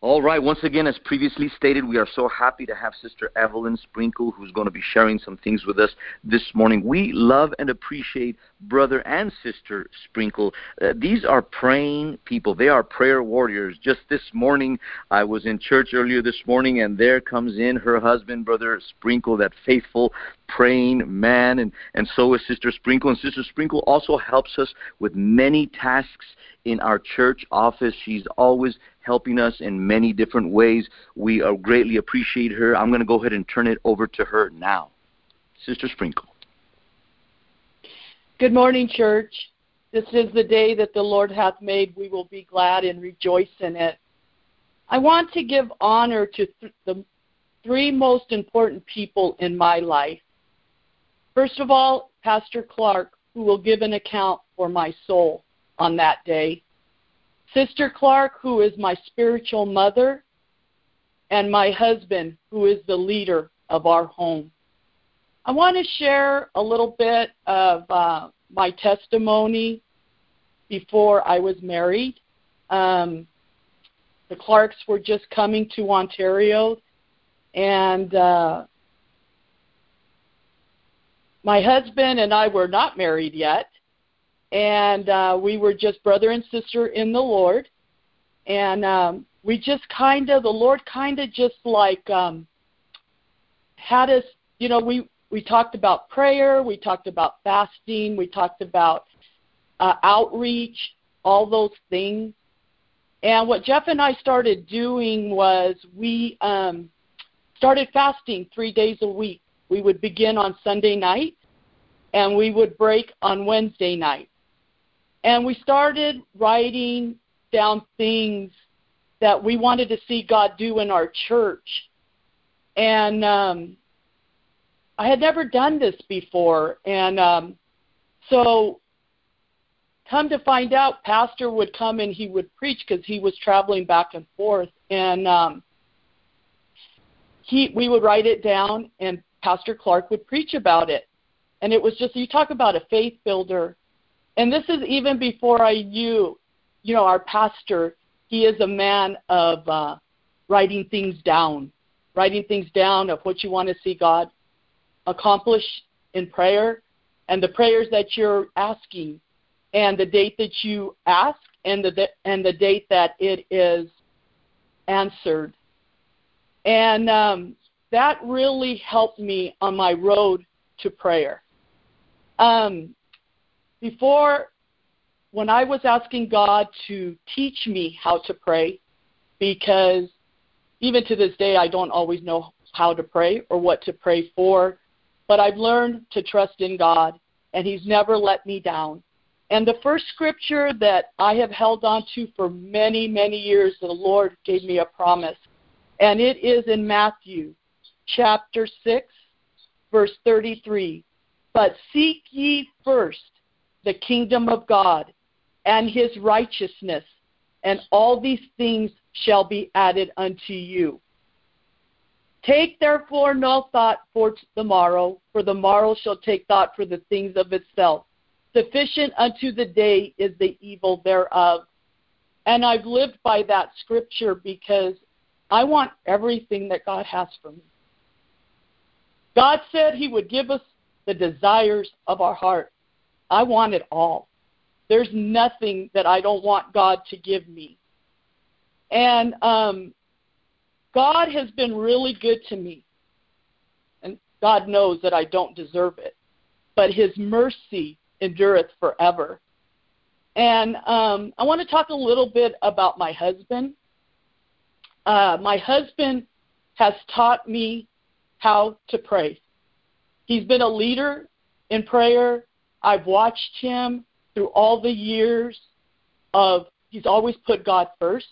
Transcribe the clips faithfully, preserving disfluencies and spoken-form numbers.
All right. Once again, as previously stated, we are so happy to have Sister Evelyn Sprinkle, who's going to be sharing some things with us this morning. We love and appreciate Brother and Sister Sprinkle. Uh, these are praying people. They are prayer warriors. Just this morning, I was in church earlier this morning, and there comes in her husband, Brother Sprinkle, that faithful praying man, and, and so is Sister Sprinkle. And Sister Sprinkle also helps us with many tasks in our church office. She's always helping us in many different ways. We uh, greatly appreciate her. I'm going to go ahead and turn it over to her now. Sister Sprinkle. Good morning, church. This is the day that the Lord hath made. We will be glad and rejoice in it. I want to give honor to th- the three most important people in my life. First of all, Pastor Clark, who will give an account for my soul on that day. Sister Clark, who is my spiritual mother, and my husband, who is the leader of our home. I want to share a little bit of uh, my testimony before I was married. Um, the Clarks were just coming to Ontario, and uh, my husband and I were not married yet. And uh, we were just brother and sister in the Lord. And um, we just kind of, the Lord kind of just like um, had us, you know, we, we talked about prayer, we talked about fasting, we talked about uh, outreach, all those things. And what Jeff and I started doing was we um, started fasting three days a week. We would begin on Sunday night, and we would break on Wednesday night. And we started writing down things that we wanted to see God do in our church. And um, I had never done this before. And um, so come to find out, Pastor would come and he would preach because he was traveling back and forth. And um, he, we would write it down, and Pastor Clark would preach about it. And it was just, you talk about a faith builder. And this is even before I knew, you know, our pastor. He is a man of uh, writing things down, writing things down of what you want to see God accomplish in prayer, and the prayers that you're asking, and the date that you ask, and the and the date that it is answered. And um, that really helped me on my road to prayer. Um, Before, when I was asking God to teach me how to pray, because even to this day I don't always know how to pray or what to pray for, but I've learned to trust in God, and He's never let me down. And the first scripture that I have held on to for many, many years, the Lord gave me a promise, and it is in Matthew chapter six, verse thirty-three. But seek ye first the kingdom of God and His righteousness, and all these things shall be added unto you. Take therefore no thought for the morrow, for the morrow shall take thought for the things of itself. Sufficient unto the day is the evil thereof. And I've lived by that scripture because I want everything that God has for me. God said He would give us the desires of our heart. I want it all. There's nothing that I don't want God to give me. And um, God has been really good to me. And God knows that I don't deserve it. But His mercy endureth forever. And um, I want to talk a little bit about my husband. Uh, my husband has taught me how to pray. He's been a leader in prayer. I've watched him through all the years of, he's always put God first.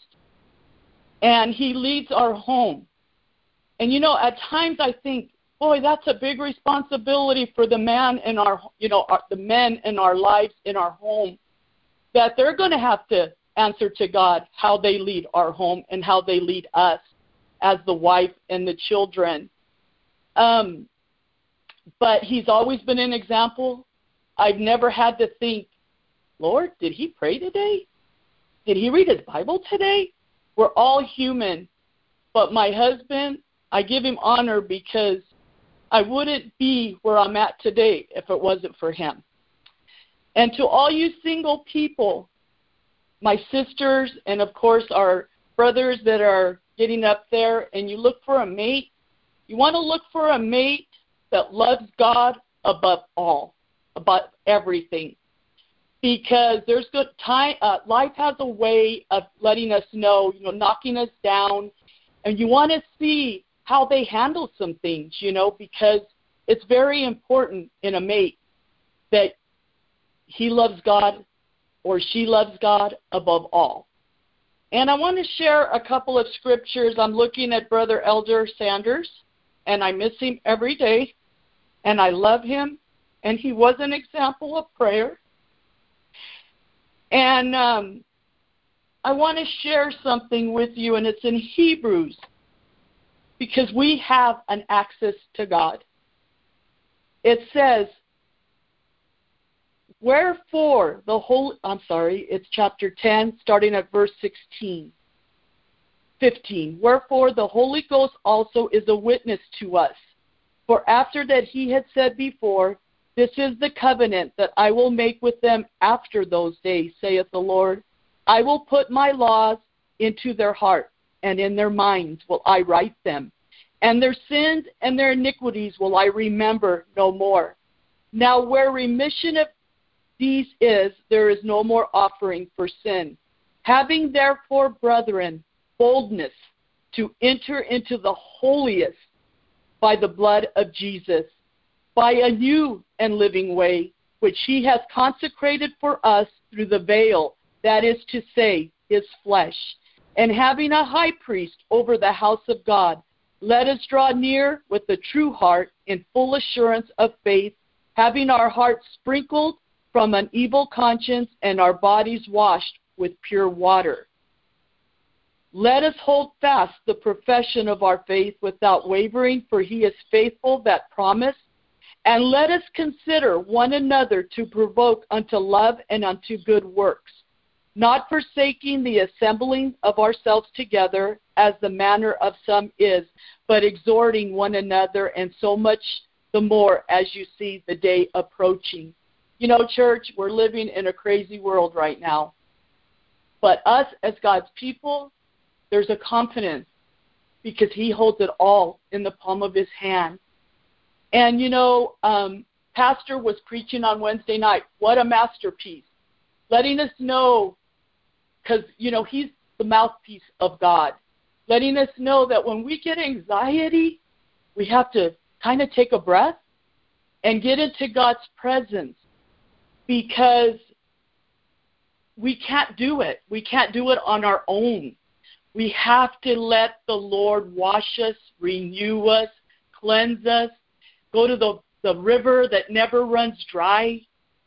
And he leads our home. And, you know, at times I think, boy, that's a big responsibility for the man in our, you know, our, the men in our lives, in our home, that they're going to have to answer to God how they lead our home and how they lead us as the wife and the children. Um, but he's always been an example. I've never had to think, Lord, did he pray today? Did he read his Bible today? We're all human. But my husband, I give him honor because I wouldn't be where I'm at today if it wasn't for him. And to all you single people, my sisters, and of course our brothers that are getting up there, and you look for a mate, you want to look for a mate that loves God above all, above everything. Because there's good time, uh, life has a way of letting us know, you know, knocking us down, and you want to see how they handle some things, you know, because it's very important in a mate that he loves God or she loves God above all. And I want to share a couple of scriptures. I'm looking at Brother Elder Sanders, and I miss him every day, and I love him, and he was an example of prayer. And um, I want to share something with you, and it's in Hebrews, because we have an access to God. It says, wherefore the Holy, I'm sorry, it's chapter ten, starting at verse sixteen, fifteen. Wherefore the Holy Ghost also is a witness to us. For after that he had said before, this is the covenant that I will make with them after those days, saith the Lord. I will put my laws into their heart, and in their minds will I write them. And their sins and their iniquities will I remember no more. Now where remission of these is, there is no more offering for sin. Having therefore, brethren, boldness to enter into the holiest by the blood of Jesus, by a new and living way, which he has consecrated for us through the veil, that is to say, his flesh. And having a high priest over the house of God, let us draw near with the true heart in full assurance of faith, having our hearts sprinkled from an evil conscience and our bodies washed with pure water. Let us hold fast the profession of our faith without wavering, for he is faithful that promised. And let us consider one another to provoke unto love and unto good works, not forsaking the assembling of ourselves together, as the manner of some is, but exhorting one another, and so much the more as you see the day approaching. You know, church, we're living in a crazy world right now. But us as God's people, there's a confidence because he holds it all in the palm of his hand. And, you know, um, Pastor was preaching on Wednesday night. What a masterpiece. Letting us know, because, you know, he's the mouthpiece of God. Letting us know that when we get anxiety, we have to kind of take a breath and get into God's presence, because we can't do it. We can't do it on our own. We have to let the Lord wash us, renew us, cleanse us, go to the, the river that never runs dry.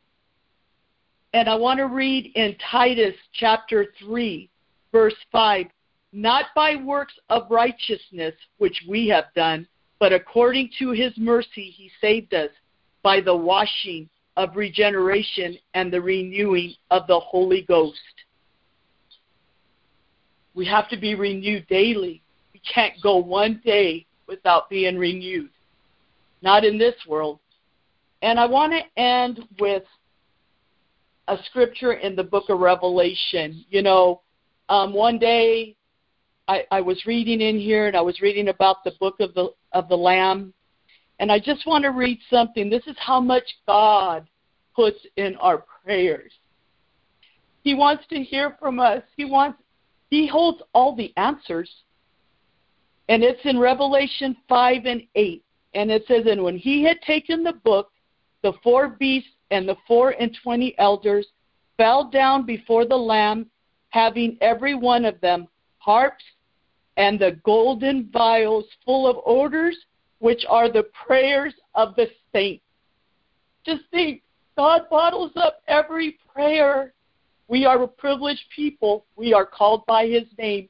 And I want to read in Titus chapter three, verse five, not by works of righteousness which we have done, but according to his mercy he saved us by the washing of regeneration and the renewing of the Holy Ghost. We have to be renewed daily. We can't go one day without being renewed. Not in this world. And I want to end with a scripture in the book of Revelation. You know, um, one day I, I was reading in here, and I was reading about the book of the of the Lamb. And I just want to read something. This is how much God puts in our prayers. He wants to hear from us. He wants, he holds all the answers. And it's in Revelation five and eight. And it says, and when he had taken the book, the four beasts and the four and twenty elders fell down before the Lamb, having every one of them harps and the golden vials full of odors, which are the prayers of the saints. Just think, God bottles up every prayer. We are a privileged people. We are called by his name.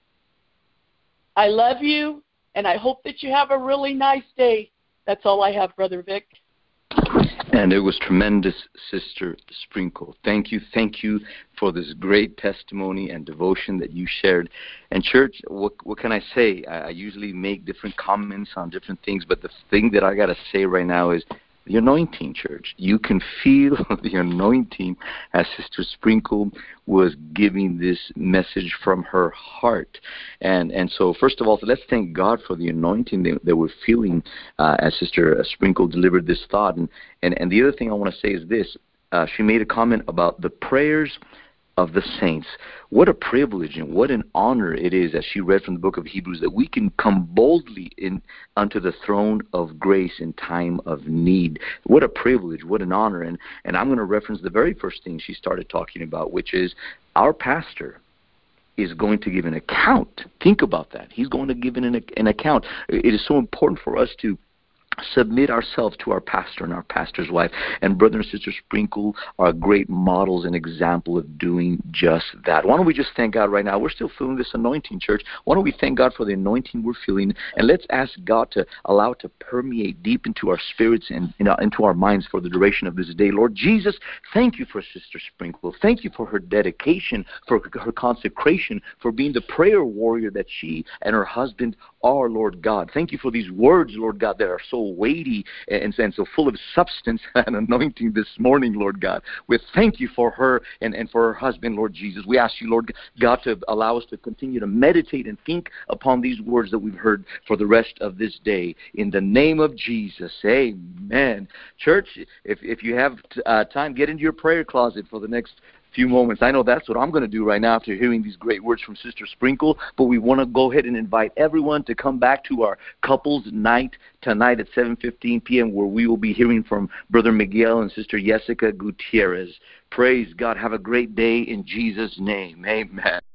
I love you, and I hope that you have a really nice day. That's all I have, Brother Vic. And it was tremendous, Sister Sprinkle. Thank you, thank you for this great testimony and devotion that you shared. And church, what what can I say? I, I usually make different comments on different things, but the thing that I got to say right now is the anointing, church. You can feel the anointing as Sister Sprinkle was giving this message from her heart. And and so, first of all, so let's thank God for the anointing that, that we're feeling uh, as Sister Sprinkle delivered this thought. And, and, and the other thing I want to say is this. Uh, she made a comment about the prayers of the saints. What a privilege and what an honor it is, as she read from the book of Hebrews, that we can come boldly in unto the throne of grace in time of need. What a privilege, what an honor. And, and I'm going to reference the very first thing she started talking about, which is our pastor is going to give an account. Think about that. He's going to give an, an account. It is so important for us to submit ourselves to our pastor and our pastor's wife. And Brother and Sister Sprinkle are great models and example of doing just that. Why don't we just thank God right now? We're still feeling this anointing, church. Why don't we thank God for the anointing we're feeling, and let's ask God to allow it to permeate deep into our spirits and you know, into our minds for the duration of this day. Lord Jesus, thank you for Sister Sprinkle. Thank you for her dedication, for her consecration, for being the prayer warrior that she and her husband are, Lord God. Thank you for these words, Lord God, that are so weighty and, and so full of substance and anointing this morning, Lord God. We thank you for her and, and for her husband, Lord Jesus. We ask you, Lord God, to allow us to continue to meditate and think upon these words that we've heard for the rest of this day. In the name of Jesus, amen. Church, if, if you have uh, time, get into your prayer closet for the next few moments. I know that's what I'm going to do right now after hearing these great words from Sister Sprinkle, but we want to go ahead and invite everyone to come back to our couples night tonight at seven fifteen p.m. where we will be hearing from Brother Miguel and Sister Jessica Gutierrez. Praise God. Have a great day in Jesus' name. Amen.